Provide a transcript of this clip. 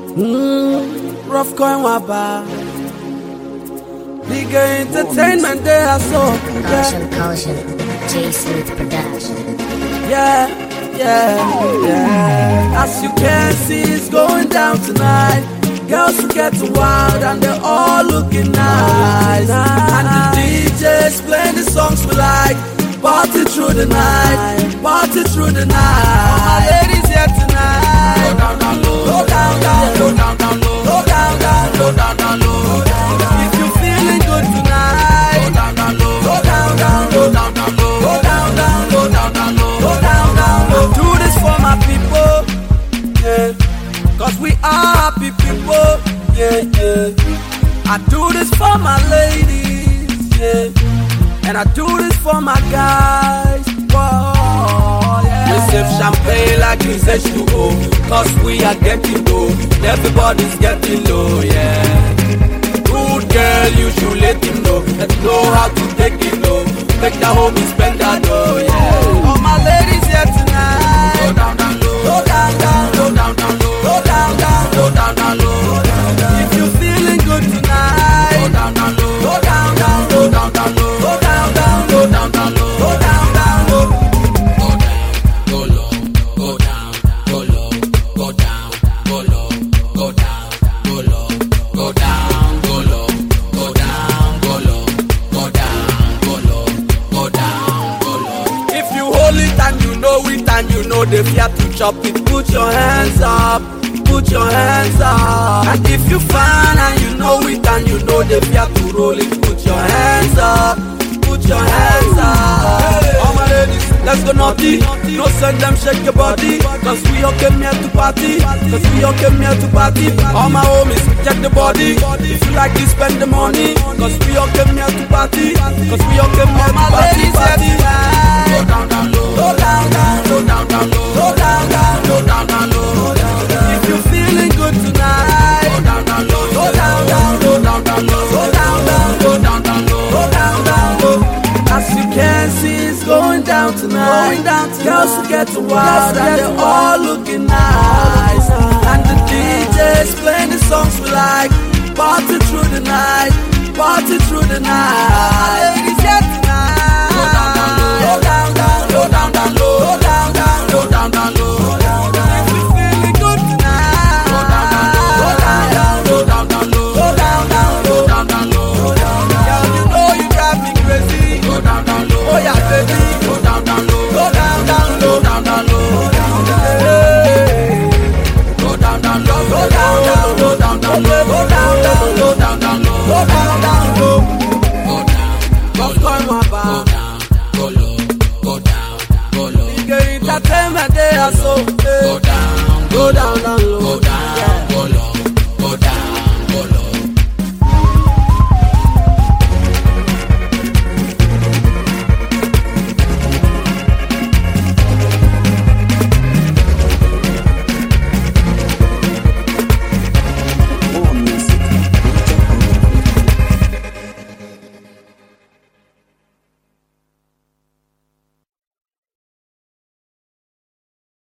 Rough coin waba. Bigger entertainment, they are so Caution, J Smith Production. Yeah. As you can see, it's going down tonight. Girls are getting wild and they're all looking nice. And the DJ's playing the songs we like. Party through the night, party through the night. All my ladies here tonight. Go down, down low, go down, down, go down, down low, go down, down, go down, down low. If you're feeling good tonight, go down, down low, go down, down, go down, down low, go down, down, go down, down low, go down, down low. Do this for my people, yeah. 'Cause we are happy people, yeah. I do this for my ladies, yeah. And I do this for my guys, whoa, yeah. We sip champagne like it's H2O, 'cause we are getting low. Everybody's getting low, yeah. Good girl, you should let him know. Let's know how to take it low. Make the homie spend that dough, yeah. All my ladies here tonight. Go down, down low. Go down, down, go down, down low. Go down, down, go down, down low. If you're feeling good tonight, go down, down low. Go down, down, go down, down low. Go down, down, go down, down low. Go down, down low. Go down, go low, go down, go low, go down, go low, go down, go low, go down, go low, go down, go low, go down, go low, go down, go low. If you hold it and you know it and you know the fear to chop it, put your hands up. Put your hands up. And if you find and you know it and you know the fear to roll it, put your hands up. Put your hands up. All my ladies, let's go naughty. No send them shake your body. 'Cause we all came here to party. 'Cause we all came here to party. All my homies, check the body. If you like it, spend the money. 'Cause we all came here to party. 'Cause we all came here to party. Go down, down low, Go down, down, go down, down low, go down, down, go down, down low. if you're feeling good tonight, Go down, down low, go down, down, go down, down low, go down, down, go down, down low. go down, down low. As you can see, it's going down tonight. Girls are getting wild and they're all looking nice. And the DJ's playing the songs we like. Party through the night, party through the night. Ladies here tonight. Go down, down low, Go down, down, go down, down low, go down, down, go down, down low. if you're feeling good tonight, Go down, down low, go down, down, go down, down low, go down, down, go down, down low. girl, you know you drive me crazy. Go down, down low, Oh yeah, baby. go down, down low, Go down, down go low. down, down low. Hey. Go down, down low, Go down, down, go down, down low, go down, down, go down, down low, go down, down low. go down, go Rough coin low, waba. go down, go low, go down, go low, Bigger entertainment, they are so. go down.